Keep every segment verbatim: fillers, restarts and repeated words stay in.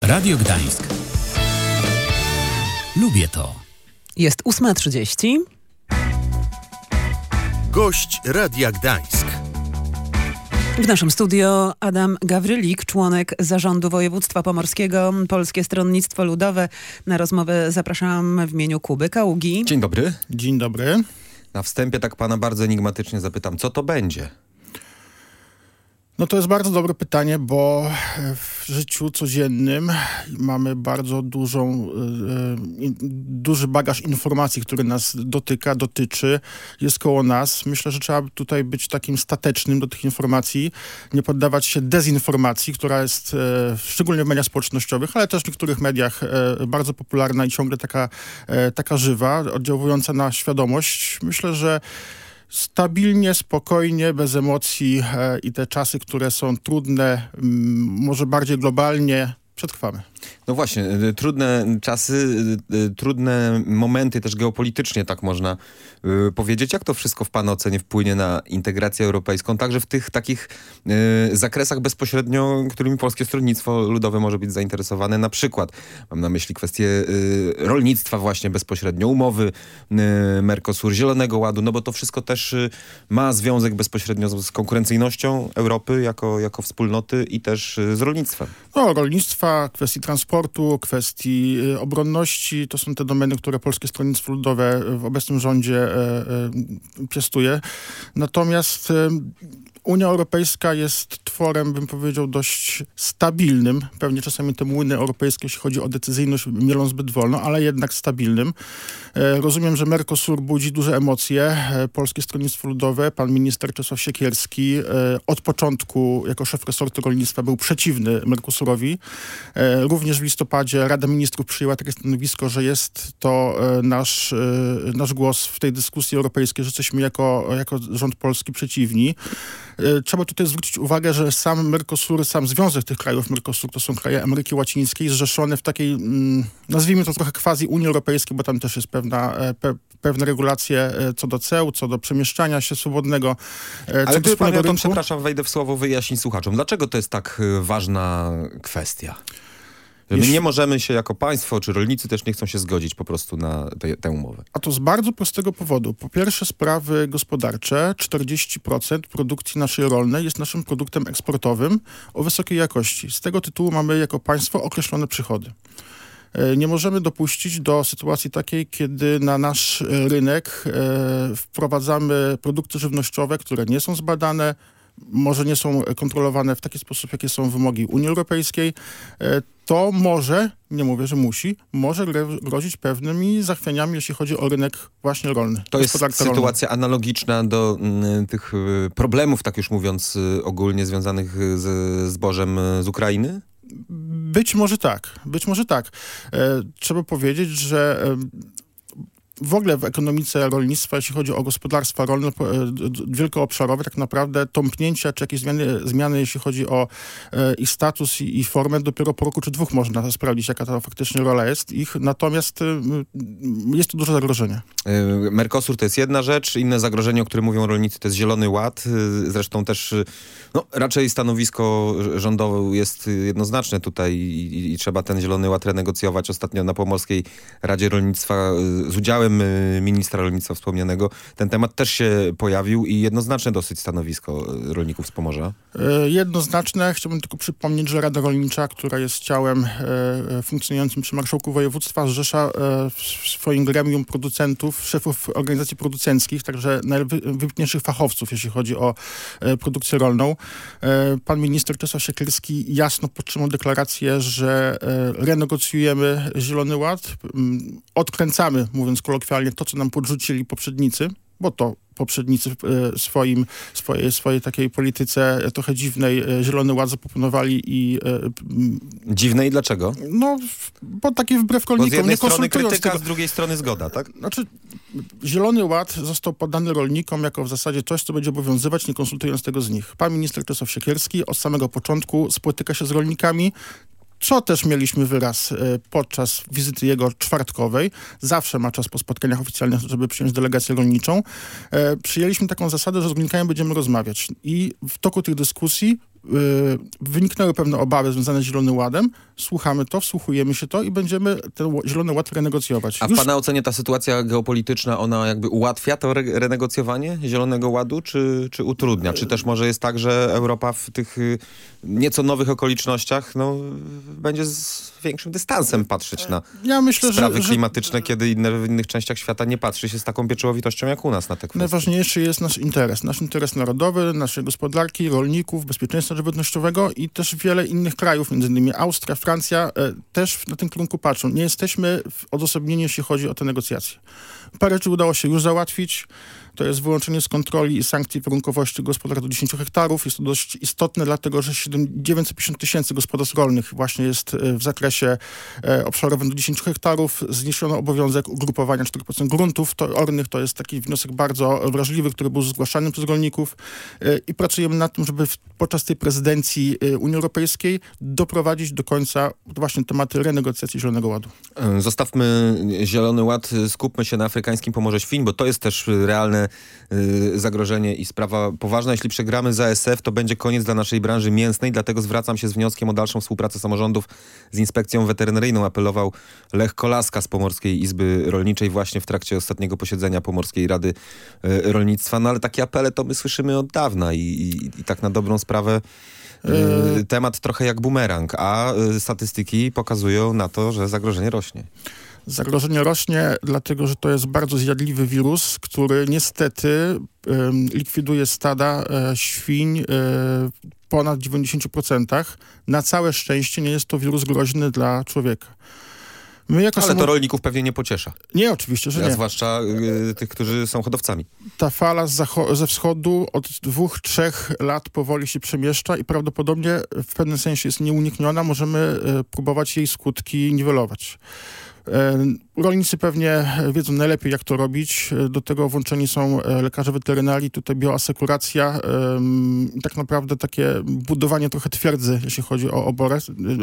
Radio Gdańsk. Lubię to. Jest ósma trzydzieści. Gość Radia Gdańsk. W naszym studio Adam Gawrylik, członek Zarządu Województwa Pomorskiego, Polskie Stronnictwo Ludowe. Na rozmowę zapraszam w imieniu Kuby Kaługi. Dzień dobry. Dzień dobry. Na wstępie tak pana bardzo enigmatycznie zapytam, co to będzie? No to jest bardzo dobre pytanie, bo w życiu codziennym mamy bardzo dużą, y, duży bagaż informacji, który nas dotyka, dotyczy, jest koło nas. Myślę, że trzeba tutaj być takim statecznym do tych informacji, nie poddawać się dezinformacji, która jest y, szczególnie w mediach społecznościowych, ale też w niektórych mediach y, bardzo popularna i ciągle taka, y, taka żywa, oddziałująca na świadomość. Myślę, że stabilnie, spokojnie, bez emocji e, i te czasy, które są trudne, m, może bardziej globalnie, przetrwamy. No właśnie, y, trudne czasy, y, y, trudne momenty też geopolitycznie, tak można y, powiedzieć. Jak to wszystko w pana ocenie wpłynie na integrację europejską, także w tych takich y, zakresach bezpośrednio, którymi Polskie Stronnictwo Ludowe może być zainteresowane? Na przykład, mam na myśli kwestię y, rolnictwa właśnie bezpośrednio, umowy y, Mercosur, Zielonego Ładu, no bo to wszystko też y, ma związek bezpośrednio z, z konkurencyjnością Europy jako, jako wspólnoty i też y, z rolnictwem. No, rolnictwa, kwestii transportu, kwestii y, obronności, to są te domeny, które Polskie Stronnictwo Ludowe w obecnym rządzie y, y, piastuje. Natomiast y, Unia Europejska jest tworem, bym powiedział, dość stabilnym. Pewnie czasami te młyny europejskie, jeśli chodzi o decyzyjność, mielą zbyt wolno, ale jednak stabilnym. E, rozumiem, że Mercosur budzi duże emocje. E, Polskie Stronnictwo Ludowe, pan minister Czesław Siekierski e, od początku jako szef resortu rolnictwa był przeciwny Mercosurowi. E, również w listopadzie Rada Ministrów przyjęła takie stanowisko, że jest to e, nasz, e, nasz głos w tej dyskusji europejskiej, że jesteśmy jako, jako rząd polski przeciwni. Trzeba tutaj zwrócić uwagę, że sam Mercosur, sam związek tych krajów Mercosur, to są kraje Ameryki Łacińskiej, zrzeszone w takiej, nazwijmy to trochę quasi Unii Europejskiej, bo tam też jest pewna, pe, pewne regulacje co do ceł, co do przemieszczania się swobodnego. Ale gdyby pan, ja to, przepraszam, wejdę w słowo, wyjaśnij słuchaczom. Dlaczego to jest tak ważna kwestia? Że my nie możemy się jako państwo, czy rolnicy też nie chcą się zgodzić po prostu na te, tę umowę. A to z bardzo prostego powodu. Po pierwsze, sprawy gospodarcze. czterdzieści procent produkcji naszej rolnej jest naszym produktem eksportowym o wysokiej jakości. Z tego tytułu mamy jako państwo określone przychody. Nie możemy dopuścić do sytuacji takiej, kiedy na nasz rynek e, wprowadzamy produkty żywnościowe, które nie są zbadane, może nie są kontrolowane w taki sposób, jakie są wymogi Unii Europejskiej. E, to może, nie mówię, że musi, może grozić pewnymi zachwianiami, jeśli chodzi o rynek właśnie rolny. To jest sytuacja rolna. Analogiczna do y, tych y, problemów, tak już mówiąc y, ogólnie, związanych z zbożem y, z Ukrainy? Być może tak, być może tak. E, trzeba powiedzieć, że e, w ogóle w ekonomice rolnictwa, jeśli chodzi o gospodarstwa rolne, e, wielkoobszarowe, tak naprawdę tąpnięcia czy jakieś zmiany, zmiany jeśli chodzi o e, ich status i, i formę, dopiero po roku czy dwóch można sprawdzić, jaka to faktycznie rola jest ich. Natomiast e, jest to duże zagrożenie. E, Mercosur to jest jedna rzecz, inne zagrożenie, o którym mówią rolnicy, to jest Zielony Ład. E, zresztą też no, raczej stanowisko rządowe jest jednoznaczne tutaj i, i trzeba ten Zielony Ład renegocjować. Ostatnio na Pomorskiej Radzie Rolnictwa z udziałem ministra rolnictwa wspomnianego, ten temat też się pojawił i jednoznaczne dosyć stanowisko rolników z Pomorza. E, jednoznaczne. Chciałbym tylko przypomnieć, że Rada Rolnicza, która jest ciałem e, funkcjonującym przy marszałku województwa, zrzesza e, w swoim gremium producentów, szefów organizacji producenckich, także najwybitniejszych fachowców, jeśli chodzi o e, produkcję rolną. E, pan minister Czesław Siekierski jasno podtrzymał deklarację, że e, renegocjujemy Zielony Ład, m, odkręcamy, mówiąc kolokwialnie, to, co nam podrzucili poprzednicy, bo to poprzednicy w swoim, swojej, swojej takiej polityce trochę dziwnej Zielony Ład zaproponowali i... Dziwnej dlaczego? No, bo takie wbrew rolnikom. Bo z jednej nie strony krytyka, tego. z drugiej strony zgoda, tak? Znaczy, Zielony Ład został podany rolnikom jako w zasadzie coś, co będzie obowiązywać, nie konsultując tego z nich. Pan minister Czesław Siekierski od samego początku spotyka się z rolnikami, co też mieliśmy wyraz podczas wizyty jego czwartkowej. Zawsze ma czas po spotkaniach oficjalnych, żeby przyjąć delegację rolniczą. Przyjęliśmy taką zasadę, że z rolnikami będziemy rozmawiać. I w toku tych dyskusji wyniknęły pewne obawy związane z Zielonym Ładem. Słuchamy to, wsłuchujemy się to i będziemy ten Zielony Ład renegocjować. A w Już... pana ocenie ta sytuacja geopolityczna, ona jakby ułatwia to re- renegocjowanie Zielonego Ładu, czy, czy utrudnia? Czy też może jest tak, że Europa w tych y, nieco nowych okolicznościach no, będzie z większym dystansem patrzeć na ja myślę, sprawy że, klimatyczne, że... kiedy inne, w innych częściach świata nie patrzy się z taką pieczołowitością jak u nas na te kwestie? Najważniejszy jest nasz interes. Nasz interes narodowy, naszej gospodarki, rolników, bezpieczeństwa żywnościowego i też wiele innych krajów, między innymi Austria, Francja, e, też na tym kierunku patrzą. Nie jesteśmy odosobnieni, jeśli chodzi o te negocjacje. Parę rzeczy udało się już załatwić. To jest wyłączenie z kontroli i sankcji warunkowości gospodarstw do dziesięciu hektarów. Jest to dość istotne, dlatego że dziewięćset pięćdziesiąt tysięcy gospodarstw rolnych właśnie jest w zakresie e, obszarowym do dziesięciu hektarów. Zniesiono obowiązek ugrupowania cztery procent gruntów to, ornych. To jest taki wniosek bardzo wrażliwy, który był zgłaszany przez rolników e, i pracujemy nad tym, żeby w, podczas tej prezydencji e, Unii Europejskiej doprowadzić do końca właśnie tematy renegocjacji Zielonego Ładu. Zostawmy Zielony Ład, skupmy się na afrykańskim Pomorze Świń, bo to jest też realne zagrożenie i sprawa poważna. Jeśli przegramy z A S F, to będzie koniec dla naszej branży mięsnej, dlatego zwracam się z wnioskiem o dalszą współpracę samorządów z Inspekcją Weterynaryjną. Apelował Lech Kolaska z Pomorskiej Izby Rolniczej właśnie w trakcie ostatniego posiedzenia Pomorskiej Rady Rolnictwa. No ale takie apele to my słyszymy od dawna i, i, i tak na dobrą sprawę yy, temat trochę jak bumerang, a yy, statystyki pokazują na to, że zagrożenie rośnie. Zagrożenie rośnie, dlatego że to jest bardzo zjadliwy wirus, który niestety y, likwiduje stada y, świń y, ponad dziewięćdziesiąt procent. Na całe szczęście nie jest to wirus groźny dla człowieka. My jako Ale samo... to rolników pewnie nie pociesza. Nie, oczywiście, że A nie. zwłaszcza y, tych, którzy są hodowcami. Ta fala z zacho- ze wschodu od dwóch, trzech lat powoli się przemieszcza i prawdopodobnie w pewnym sensie jest nieunikniona. Możemy y, próbować jej skutki niwelować. Rolnicy pewnie wiedzą najlepiej, jak to robić. Do tego włączeni są lekarze weterynarii, tutaj bioasekuracja i tak naprawdę takie budowanie trochę twierdzy, jeśli chodzi o oborę,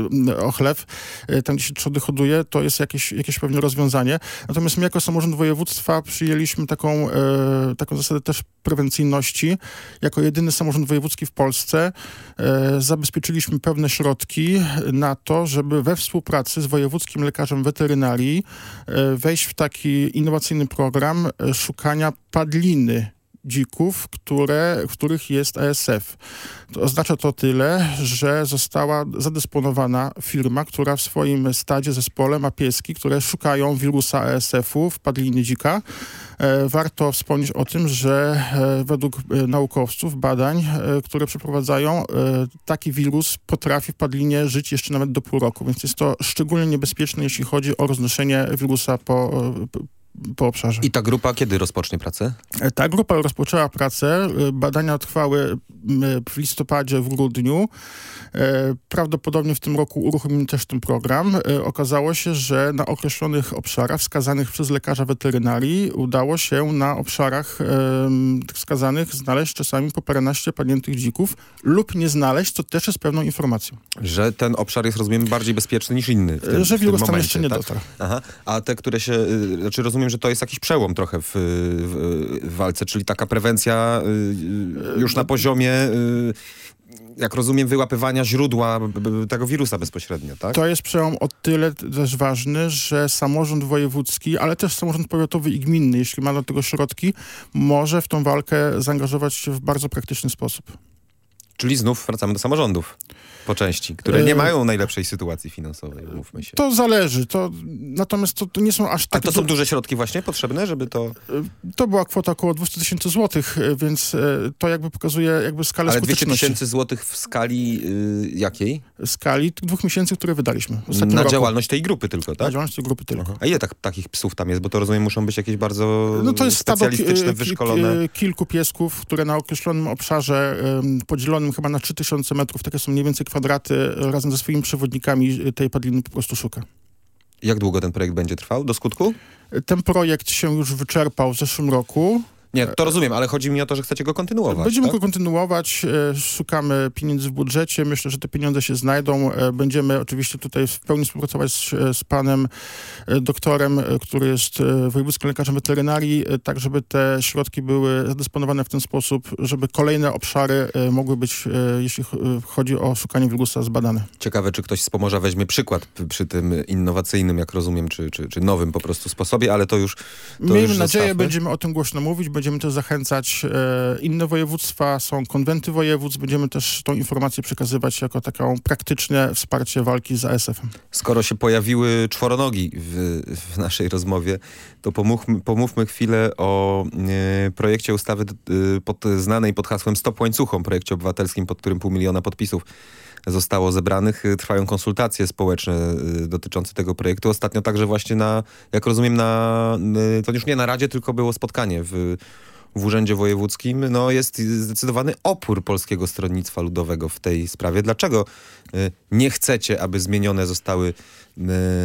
o chlew, tam gdzie się trzody hoduje, to jest jakieś, jakieś pewne rozwiązanie. Natomiast my jako samorząd województwa przyjęliśmy taką, taką zasadę też prewencyjności. Jako jedyny samorząd wojewódzki w Polsce zabezpieczyliśmy pewne środki na to, żeby we współpracy z wojewódzkim lekarzem weterynarii wejść w taki innowacyjny program szukania padliny dzików, które, w których jest A S F. To oznacza to tyle, że została zadysponowana firma, która w swoim stadzie, zespole ma pieski, które szukają wirusa A S F-u w padlinie dzika. E, warto wspomnieć o tym, że e, według e, naukowców badań, e, które przeprowadzają, e, taki wirus potrafi w padlinie żyć jeszcze nawet do pół roku, więc jest to szczególnie niebezpieczne, jeśli chodzi o roznoszenie wirusa po, po po obszarze. I ta grupa kiedy rozpocznie pracę? Ta grupa rozpoczęła pracę. Badania trwały w listopadzie, w grudniu. Prawdopodobnie w tym roku uruchomimy też ten program. Okazało się, że na określonych obszarach wskazanych przez lekarza weterynarii udało się na obszarach tych wskazanych znaleźć czasami po paręnaście padniętych dzików lub nie znaleźć, co też jest pewną informacją. Że ten obszar jest, rozumiem, bardziej bezpieczny niż inny. W tym, że wirus w tym tam momencie, jeszcze nie tak? dotarł. Aha. A te, które się, y, znaczy rozumiem, że to jest jakiś przełom trochę w, w, w walce, czyli taka prewencja y, już na poziomie, y, jak rozumiem, wyłapywania źródła tego wirusa bezpośrednio, tak? To jest przełom o tyle też ważny, że samorząd wojewódzki, ale też samorząd powiatowy i gminny, jeśli ma do tego środki, może w tą walkę zaangażować się w bardzo praktyczny sposób. Czyli znów wracamy do samorządów po części, które nie mają najlepszej sytuacji finansowej, mówmy się. To zależy. To, natomiast to, to nie są aż takie... A to są duże środki właśnie potrzebne, żeby to... To była kwota około dwieście tysięcy złotych, więc to jakby pokazuje jakby skalę Ale skuteczności. dwieście tysięcy złotych w skali y, jakiej? Skali tych dwóch miesięcy, które wydaliśmy. Na roku. działalność tej grupy tylko, tak? Na działalność tej grupy tylko. Aha. A ile tak, takich psów tam jest? Bo to rozumiem, muszą być jakieś bardzo no to jest specjalistyczne, stado, wyszkolone... kilku piesków, które na określonym obszarze um, podzielonym chyba na trzy tysiące metrów, takie są mniej więcej kwadraty, razem ze swoimi przewodnikami tej padliny po prostu szuka. Jak długo ten projekt będzie trwał? Do skutku? Ten projekt się już wyczerpał w zeszłym roku. Nie, to rozumiem, ale chodzi mi o to, że chcecie go kontynuować. Będziemy tak? go kontynuować, e, szukamy pieniędzy w budżecie, myślę, że te pieniądze się znajdą. E, będziemy oczywiście tutaj w pełni współpracować z, z panem e, doktorem, e, który jest e, wojewódzkim lekarzem weterynarii, e, tak żeby te środki były zadysponowane w ten sposób, żeby kolejne obszary e, mogły być, e, jeśli ch- chodzi o szukanie wirusa, zbadane. Ciekawe, czy ktoś z Pomorza weźmie przykład p- przy tym innowacyjnym, jak rozumiem, czy, czy, czy nowym po prostu sposobie, ale to już to Miejmy już nadzieję, zostawmy. będziemy o tym głośno mówić, będziemy też zachęcać e, inne województwa, są konwenty województw, będziemy też tą informację przekazywać jako taką praktyczne wsparcie walki z A S F-em. Skoro się pojawiły czworonogi w, w naszej rozmowie, to pomówmy, pomówmy chwilę o e, projekcie ustawy e, pod, znanej pod hasłem Stop Łańcuchom, projekcie obywatelskim, pod którym pół miliona podpisów zostało zebranych. Trwają konsultacje społeczne e, dotyczące tego projektu. Ostatnio także właśnie na, jak rozumiem, na, e, to już nie na Radzie, tylko było spotkanie w, w Urzędzie Wojewódzkim. No jest zdecydowany opór Polskiego Stronnictwa Ludowego w tej sprawie. Dlaczego e, nie chcecie, aby zmienione zostały e,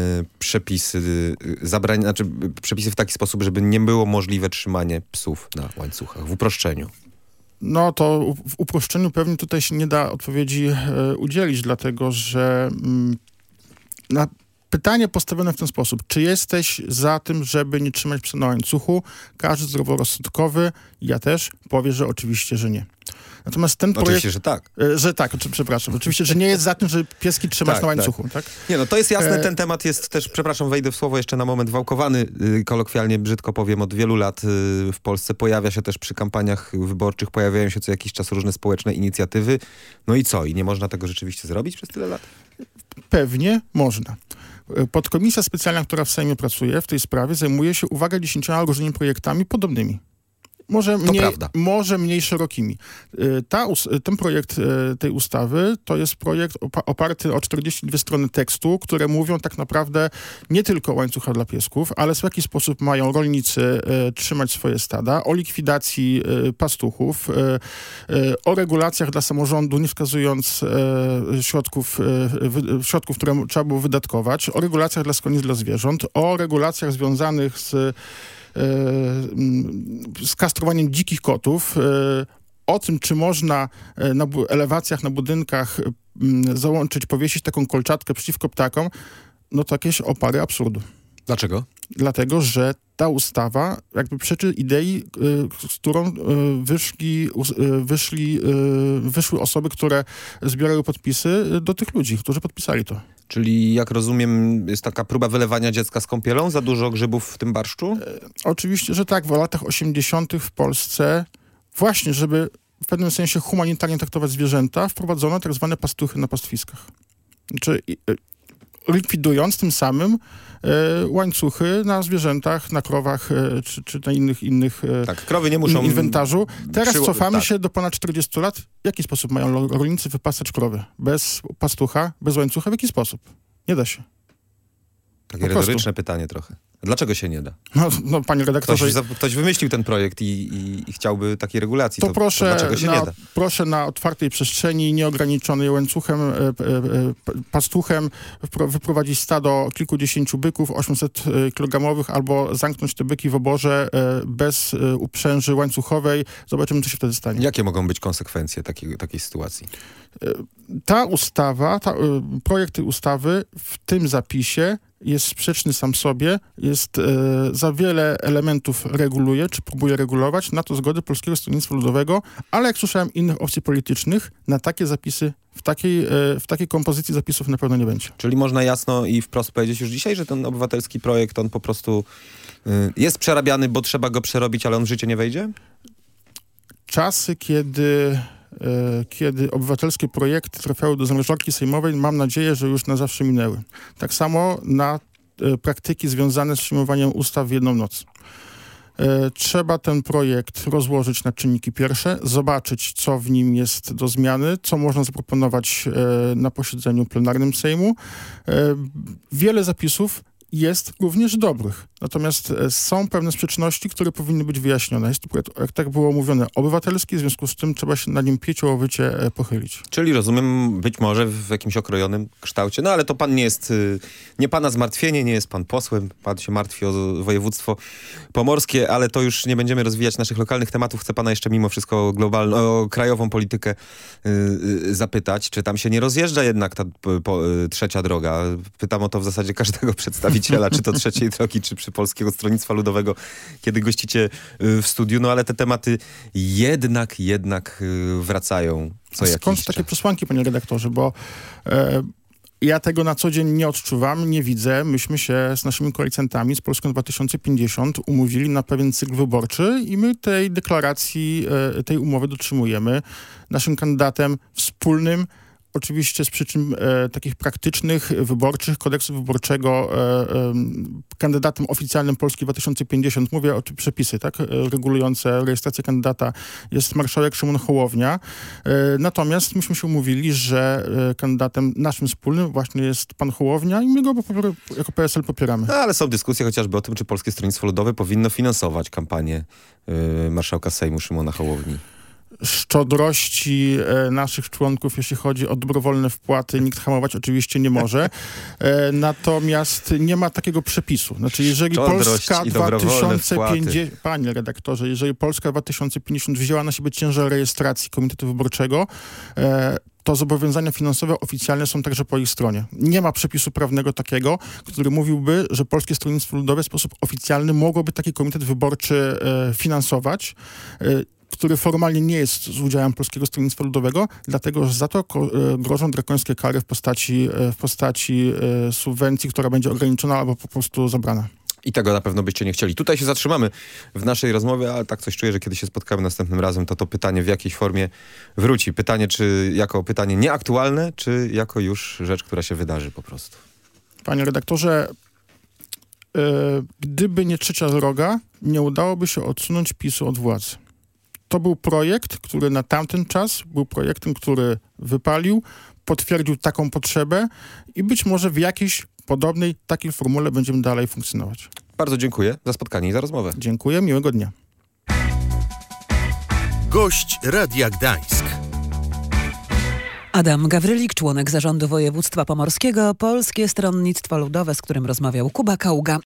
przepisy, e, zabrania, znaczy e, przepisy w taki sposób, żeby nie było możliwe trzymanie psów na łańcuchach, w uproszczeniu? No to w uproszczeniu pewnie tutaj się nie da odpowiedzi e, udzielić, dlatego że mm, na pytanie postawione w ten sposób, czy jesteś za tym, żeby nie trzymać psa na łańcuchu? Każdy zdroworozsądkowy, ja też, powie, że oczywiście, że nie. Natomiast ten projekt... Oczywiście, że tak. E, że tak, czy, przepraszam. Oczywiście, że nie jest za tym, żeby pieski trzymać Tak, na łańcuchu, tak? Nie no, to jest jasne, E- ten temat jest też, przepraszam, wejdę w słowo jeszcze na moment, wałkowany, y, kolokwialnie brzydko powiem, od wielu lat y, w Polsce. Pojawia się też przy kampaniach wyborczych, pojawiają się co jakiś czas różne społeczne inicjatywy. No i co? I nie można tego rzeczywiście zrobić przez tyle lat? Pewnie można. Podkomisja specjalna, która w Sejmie pracuje w tej sprawie, zajmuje się, uwaga, dziesięcioma różnymi projektami podobnymi. Może mniej, prawda. może mniej szerokimi. Y, Ta, us- ten projekt y, tej ustawy to jest projekt opa- oparty o czterdzieści dwie strony tekstu, które mówią tak naprawdę nie tylko o łańcuchach dla piesków, ale w jaki sposób mają rolnicy y, trzymać swoje stada, o likwidacji y, pastuchów, y, y, o regulacjach dla samorządu, nie wskazując y, środków, y, wy- środków, które m- trzeba było wydatkować, o regulacjach dla schronisk dla zwierząt, o regulacjach związanych z z kastrowaniem dzikich kotów, o tym, czy można na bu- elewacjach, na budynkach m, załączyć, powiesić taką kolczatkę przeciwko ptakom, no to jakieś opary absurdu. Dlaczego? Dlatego, że ta ustawa jakby przeczy idei, y, z którą y, wyszli, y, wyszli, y, wyszły osoby, które zbierały podpisy y, do tych ludzi, którzy podpisali to. Czyli jak rozumiem, jest taka próba wylewania dziecka z kąpielą? Za dużo grzybów w tym barszczu? Oczywiście, że tak. W latach osiemdziesiątych w Polsce właśnie, żeby w pewnym sensie humanitarnie traktować zwierzęta, wprowadzono tak zwane pastuchy na pastwiskach. Znaczy, i- y, likwidując tym samym y, łańcuchy na zwierzętach, na krowach y, czy, czy na innych, innych y, Tak, krowy nie muszą... in- inwentarzu. Teraz przyło- cofamy tak. się do ponad czterdziestu lat. W jaki sposób mają lo- rolnicy wypasać krowy? Bez pastucha, bez łańcucha? W jaki sposób? Nie da się. Takie po prostu. retoryczne pytanie trochę. Dlaczego się nie da? No, no panie redaktorze, Ktoś, za- ktoś wymyślił ten projekt i, i, i chciałby takiej regulacji. To, To, proszę, to dlaczego się na, nie da? proszę na otwartej przestrzeni, nieograniczonej łańcuchem, e, e, e, p- pastuchem wpro, wyprowadzić stado kilkudziesięciu byków, osiemset kilogramowych, albo zamknąć te byki w oborze e, bez e, uprzęży łańcuchowej. Zobaczymy, co się wtedy stanie. Jakie mogą być konsekwencje takiej, takiej sytuacji? Ta ustawa, ta, e, projekt tej ustawy w tym zapisie jest sprzeczny sam sobie, jest e, za wiele elementów reguluje, czy próbuje regulować, na to zgody Polskiego Stronnictwa Ludowego, ale jak słyszałem innych opcji politycznych, na takie zapisy, w takiej, e, w takiej kompozycji zapisów na pewno nie będzie. Czyli można jasno i wprost powiedzieć już dzisiaj, że ten obywatelski projekt, on po prostu y, jest przerabiany, bo trzeba go przerobić, ale on w życie nie wejdzie? Czasy, kiedy, e, kiedy obywatelskie projekty trafiały do zamrażarki sejmowej, mam nadzieję, że już na zawsze minęły. Tak samo na e, praktyki związane z przyjmowaniem ustaw w jedną noc. E, Trzeba ten projekt rozłożyć na czynniki pierwsze, zobaczyć, co w nim jest do zmiany, co można zaproponować e, na posiedzeniu plenarnym Sejmu. E, Wiele zapisów jest również dobrych. Natomiast e, są pewne sprzeczności, które powinny być wyjaśnione. Jest to projekt, jak tak było mówione, obywatelski, w związku z tym trzeba się na nim pieczołowicie e, pochylić. Czyli rozumiem, być może w jakimś okrojonym kształcie. No ale to pan nie jest, y, nie pana zmartwienie, nie jest pan posłem. Pan się martwi o województwo pomorskie, ale to już nie będziemy rozwijać naszych lokalnych tematów. Chcę pana jeszcze mimo wszystko o globalną, o krajową politykę y, y, zapytać. Czy tam się nie rozjeżdża jednak ta po, po, y, trzecia droga? Pytam o to w zasadzie każdego przedstawiciela, czy to trzeciej drogi, czy przy Polskiego Stronnictwa Ludowego, kiedy gościcie y, w studiu. No ale te tematy jednak, jednak y, wracają co jakiś Skąd czas. takie przesłanki, panie redaktorze? Bo e, ja tego na co dzień nie odczuwam, nie widzę. Myśmy się z naszymi koalicjantami z Polską dwa tysiące pięćdziesiąt umówili na pewien cykl wyborczy i my tej deklaracji, e, tej umowy dotrzymujemy. Naszym kandydatem wspólnym, oczywiście z przyczyn e, takich praktycznych, wyborczych, kodeksu wyborczego, e, e, kandydatem oficjalnym Polski dwa tysiące pięćdziesiąt, mówię o przepisy, tak, e, regulujące rejestrację kandydata, jest marszałek Szymon Hołownia. E, natomiast myśmy się umówili, że e, kandydatem naszym wspólnym właśnie jest pan Hołownia i my go popier- jako P S L popieramy. No, ale są dyskusje chociażby o tym, czy Polskie Stronnictwo Ludowe powinno finansować kampanię y, marszałka Sejmu Szymona Hołowni. Szczodrości e, naszych członków, jeśli chodzi o dobrowolne wpłaty, nikt hamować oczywiście nie może. E, natomiast nie ma takiego przepisu. Znaczy, jeżeli Szczodrość Polska i dobrowolne dwa tysiące pięćdziesiąt, panie redaktorze, jeżeli Polska dwa tysiące pięćdziesiąt wzięła na siebie ciężar rejestracji Komitetu Wyborczego, e, to zobowiązania finansowe oficjalne są także po ich stronie. Nie ma przepisu prawnego takiego, który mówiłby, że Polskie Stronnictwo Ludowe w sposób oficjalny mogłoby taki komitet wyborczy e, finansować, e, który formalnie nie jest z udziałem Polskiego Stronnictwa Ludowego, dlatego że za to ko- grożą drakońskie kary w postaci, w postaci e, subwencji, która będzie ograniczona albo po prostu zabrana. I tego na pewno byście nie chcieli. Tutaj się zatrzymamy w naszej rozmowie, ale tak coś czuję, że kiedy się spotkamy następnym razem, to to pytanie w jakiejś formie wróci. Pytanie, czy jako pytanie nieaktualne, czy jako już rzecz, która się wydarzy po prostu. Panie redaktorze, e, gdyby nie trzecia droga, nie udałoby się odsunąć PiSu od władzy. To był projekt, który na tamten czas był projektem, który wypalił, potwierdził taką potrzebę i być może w jakiejś podobnej takiej formule będziemy dalej funkcjonować. Bardzo dziękuję za spotkanie i za rozmowę. Dziękuję, miłego dnia. Gość Radia Gdańsk. Adam Gawrylik, członek Zarządu Województwa Pomorskiego, Polskie Stronnictwo Ludowe, z którym rozmawiał Kuba Kaługa.